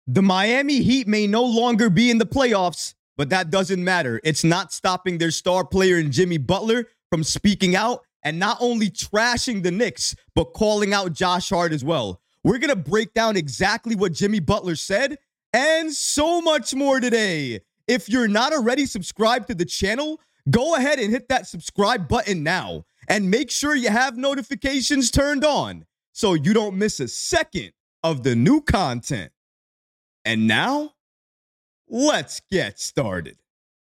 The Miami Heat may no longer be in the playoffs, but that doesn't matter. It's not stopping their star player in Jimmy Butler from speaking out and not only trashing the Knicks, but calling out Josh Hart as well. We're going to break down exactly what Jimmy Butler said and so much more today. If you're not already subscribed to the channel, go ahead and hit that subscribe button now and make sure you have notifications turned on so you don't miss a second of the new content. And now, let's get started.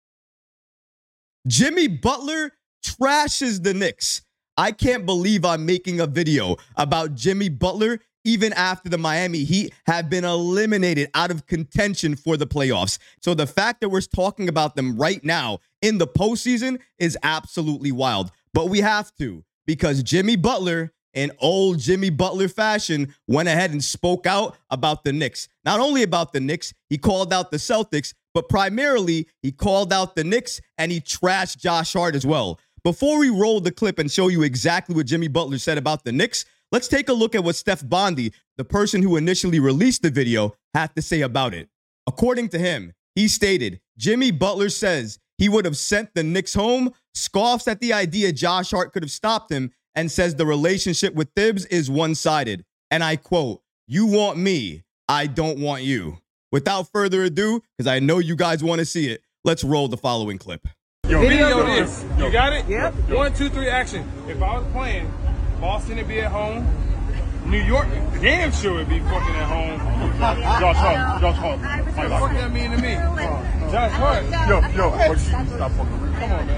Jimmy Butler trashes the Knicks. I can't believe I'm making a video about Jimmy Butler even after the Miami Heat have been eliminated out of contention for the playoffs. So the fact that we're talking about them right now in the postseason is absolutely wild. But we have to, because Jimmy Butler, in old Jimmy Butler fashion, went ahead and spoke out about the Knicks. Not only about the Knicks, he called out the Celtics, but primarily he called out the Knicks and he trashed Josh Hart as well. Before we roll the clip and show you exactly what Jimmy Butler said about the Knicks, let's take a look at what Steph Bondy, the person who initially released the video, had to say about it. According to him, he stated, Jimmy Butler says he would have sent the Knicks home, scoffs at the idea Josh Hart could have stopped him, and says the relationship with Thibs is one-sided. And I quote, "You want me, I don't want you." Without further ado, because I know you guys want to see it, let's roll the following clip. Yo, video this. You got it? Yep. 1, 2, 3, action. If I was playing, Boston would be at home. New York, damn sure would be fucking at home. Josh Hart. What the fuck that mean to me? Josh Hart. Yo, what you stop fucking with me? Come on,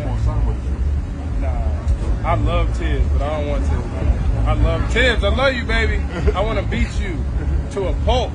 man. Nah. I love Tibbs, but I don't want to. I love Tibbs. I love you, baby. I want to beat you to a pulp.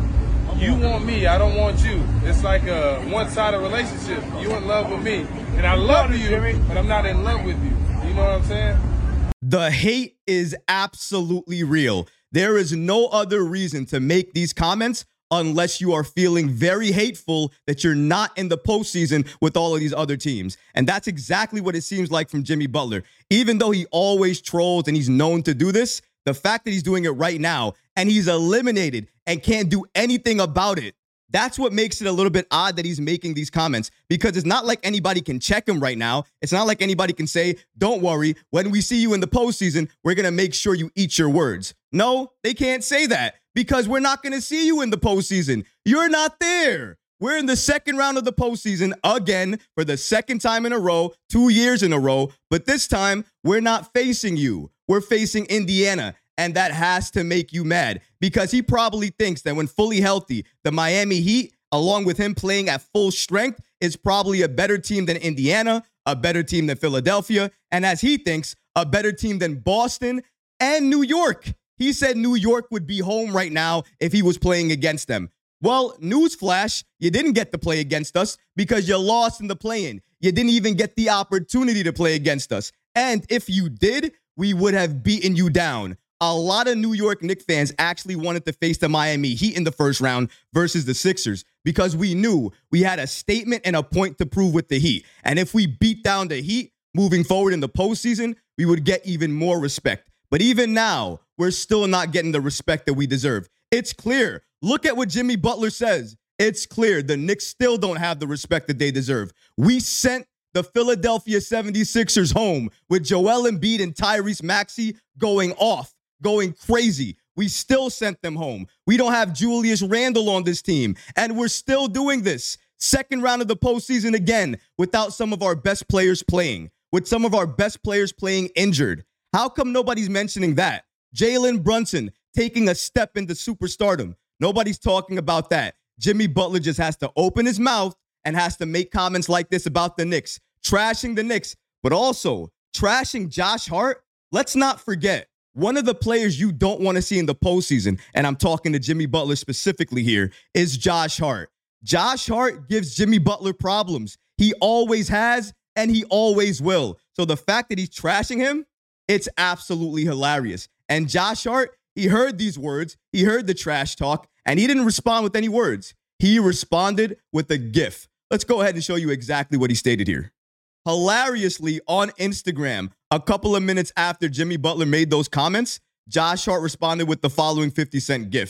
You want me, I don't want you. It's like a one-sided relationship. You in love with me, and I love you, but I'm not in love with you. You know what I'm saying? The hate is absolutely real. There is no other reason to make these comments unless you are feeling very hateful that you're not in the postseason with all of these other teams. And that's exactly what it seems like from Jimmy Butler. Even though he always trolls and he's known to do this, the fact that he's doing it right now and he's eliminated and can't do anything about it, that's what makes it a little bit odd that he's making these comments, because it's not like anybody can check him right now. It's not like anybody can say, don't worry, when we see you in the postseason, we're going to make sure you eat your words. No, they can't say that because we're not going to see you in the postseason. You're not there. We're in the second round of the postseason again for the second time in a row, 2 years in a row. But this time, we're not facing you. We're facing Indiana. And that has to make you mad, because he probably thinks that when fully healthy, the Miami Heat, along with him playing at full strength, is probably a better team than Indiana, a better team than Philadelphia, and as he thinks, a better team than Boston and New York. He said New York would be home right now if he was playing against them. Well, newsflash, you didn't get to play against us because you lost in the play-in. You didn't even get the opportunity to play against us. And if you did, we would have beaten you down. A lot of New York Knicks fans actually wanted to face the Miami Heat in the first round versus the Sixers because we knew we had a statement and a point to prove with the Heat. And if we beat down the Heat moving forward in the postseason, we would get even more respect. But even now, we're still not getting the respect that we deserve. It's clear. Look at what Jimmy Butler says. It's clear the Knicks still don't have the respect that they deserve. We sent the Philadelphia 76ers home with Joel Embiid and Tyrese Maxey going off, going crazy. We still sent them home. We don't have Julius Randle on this team, and we're still doing this. Second round of the postseason again without some of our best players playing, with some of our best players playing injured. How come nobody's mentioning that? Jalen Brunson taking a step into superstardom. Nobody's talking about that. Jimmy Butler just has to open his mouth and has to make comments like this about the Knicks, trashing the Knicks, but also trashing Josh Hart. Let's not forget, one of the players you don't want to see in the postseason, and I'm talking to Jimmy Butler specifically here, is Josh Hart. Josh Hart gives Jimmy Butler problems. He always has, and he always will. So the fact that he's trashing him, it's absolutely hilarious. And Josh Hart, he heard these words, he heard the trash talk, and he didn't respond with any words. He responded with a GIF. Let's go ahead and show you exactly what he stated here. Hilariously, on Instagram, a couple of minutes after Jimmy Butler made those comments, Josh Hart responded with the following 50 Cent GIF.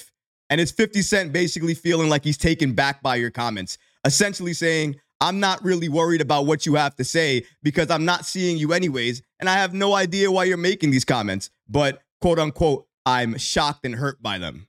And it's 50 Cent basically feeling like he's taken back by your comments, essentially saying, I'm not really worried about what you have to say because I'm not seeing you anyways, and I have no idea why you're making these comments, but quote unquote, I'm shocked and hurt by them.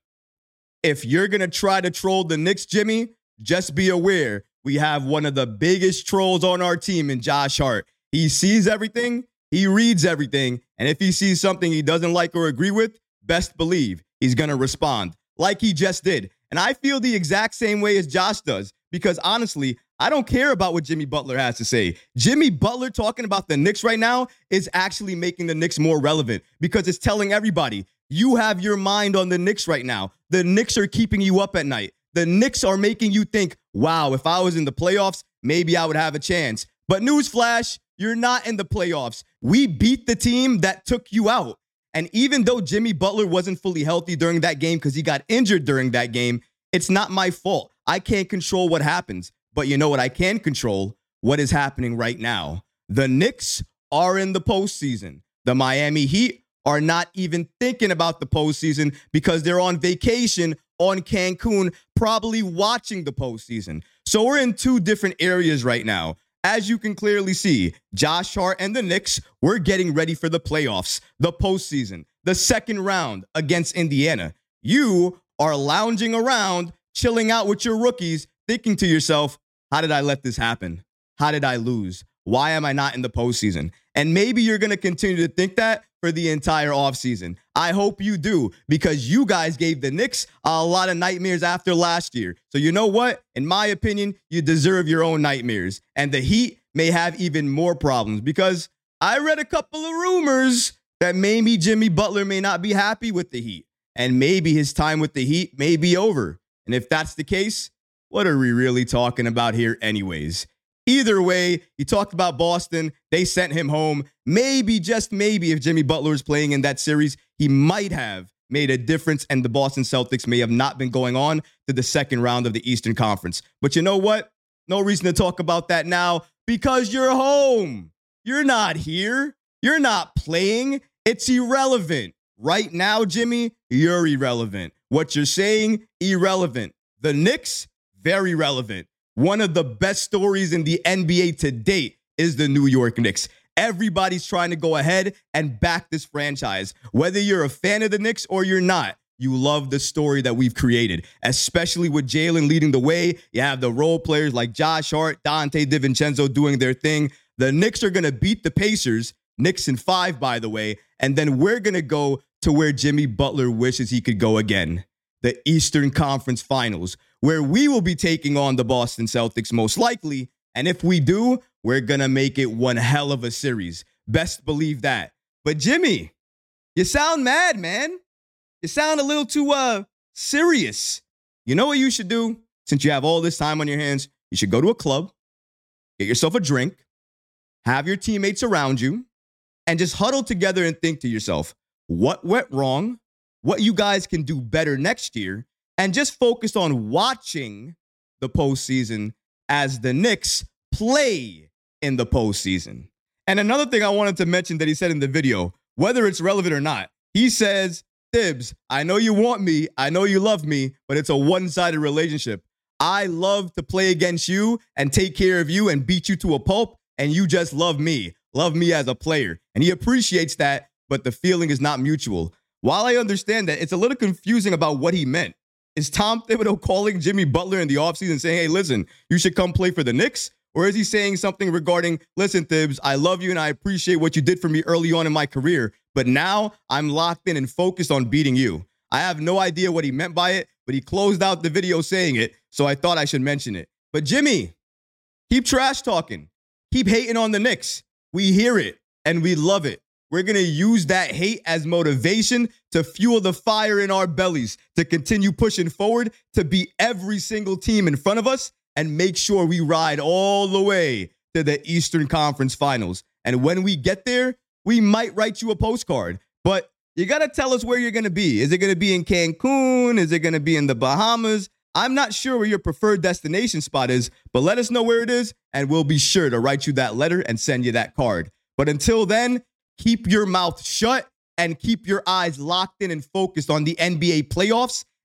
If you're going to try to troll the Knicks, Jimmy, just be aware we have one of the biggest trolls on our team in Josh Hart. He sees everything, he reads everything, and if he sees something he doesn't like or agree with, best believe he's going to respond like he just did. And I feel the exact same way as Josh does because honestly, I don't care about what Jimmy Butler has to say. Jimmy Butler talking about the Knicks right now is actually making the Knicks more relevant because it's telling everybody, you have your mind on the Knicks right now. The Knicks are keeping you up at night. The Knicks are making you think, wow, if I was in the playoffs, maybe I would have a chance. But newsflash, you're not in the playoffs. We beat the team that took you out. And even though Jimmy Butler wasn't fully healthy during that game because he got injured during that game, it's not my fault. I can't control what happens. But you know what I can control? What is happening right now. The Knicks are in the postseason. The Miami Heat are not even thinking about the postseason because they're on vacation on Cancun, probably watching the postseason. So we're in two different areas right now. As you can clearly see, Josh Hart and the Knicks, we're getting ready for the playoffs, the postseason, the second round against Indiana. You are lounging around, chilling out with your rookies, thinking to yourself, how did I let this happen? How did I lose? Why am I not in the postseason? And maybe you're going to continue to think that for the entire offseason. I hope you do, because you guys gave the Knicks a lot of nightmares after last year. So you know what? In my opinion, you deserve your own nightmares. And the Heat may have even more problems because I read a couple of rumors that maybe Jimmy Butler may not be happy with the Heat. And maybe his time with the Heat may be over. And if that's the case, what are we really talking about here anyways? Either way, he talked about Boston. They sent him home. Maybe, just maybe, if Jimmy Butler was playing in that series, he might have made a difference and the Boston Celtics may have not been going on to the second round of the Eastern Conference. But you know what? No reason to talk about that now because you're home. You're not here. You're not playing. It's irrelevant. Right now, Jimmy, you're irrelevant. What you're saying, irrelevant. The Knicks, very relevant. One of the best stories in the NBA to date is the New York Knicks. Everybody's trying to go ahead and back this franchise. Whether you're a fan of the Knicks or you're not, you love the story that we've created, especially with Jalen leading the way. You have the role players like Josh Hart, Dante DiVincenzo doing their thing. The Knicks are going to beat the Pacers, Knicks in 5, by the way, and then we're going to go to where Jimmy Butler wishes he could go again, the Eastern Conference Finals, where we will be taking on the Boston Celtics most likely. And if we do, we're going to make it one hell of a series. Best believe that. But Jimmy, you sound mad, man. You sound a little too serious. You know what you should do? Since you have all this time on your hands, you should go to a club, get yourself a drink, have your teammates around you, and just huddle together and think to yourself, what went wrong? What you guys can do better next year? And just focus on watching the postseason as the Knicks play in the postseason. And another thing I wanted to mention that he said in the video, whether it's relevant or not, he says, Thibs, I know you want me, I know you love me, but it's a one-sided relationship. I love to play against you and take care of you and beat you to a pulp, and you just love me as a player. And he appreciates that, but the feeling is not mutual. While I understand that, it's a little confusing about what he meant. Is Tom Thibodeau calling Jimmy Butler in the offseason saying, hey, listen, you should come play for the Knicks? Or is he saying something regarding, listen, Thibs, I love you and I appreciate what you did for me early on in my career, but now I'm locked in and focused on beating you. I have no idea what he meant by it, but he closed out the video saying it, so I thought I should mention it. But Jimmy, keep trash talking. Keep hating on the Knicks. We hear it and we love it. We're going to use that hate as motivation to fuel the fire in our bellies, to continue pushing forward, to beat every single team in front of us, and make sure we ride all the way to the Eastern Conference Finals. And when we get there, we might write you a postcard. But you got to tell us where you're going to be. Is it going to be in Cancun? Is it going to be in the Bahamas? I'm not sure where your preferred destination spot is, but let us know where it is, and we'll be sure to write you that letter and send you that card. But until then, keep your mouth shut and keep your eyes locked in and focused on the NBA playoffs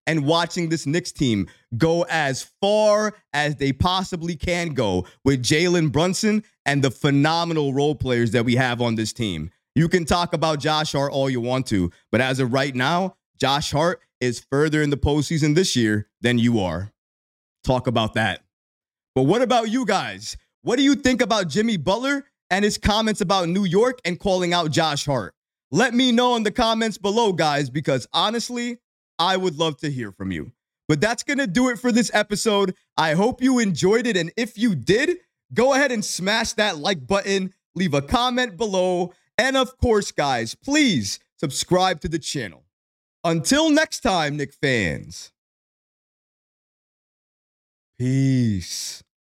and watching this Knicks team go as far as they possibly can go with Jalen Brunson and the phenomenal role players that we have on this team. You can talk about Josh Hart all you want to, but as of right now, Josh Hart is further in the postseason this year than you are. Talk about that. But what about you guys? What do you think about Jimmy Butler and his comments about New York and calling out Josh Hart? Let me know in the comments below, guys, because honestly, I would love to hear from you. But that's going to do it for this episode. I hope you enjoyed it. And if you did, go ahead and smash that like button, leave a comment below. And of course, guys, please subscribe to the channel. Until next time, Knicks fans. Peace.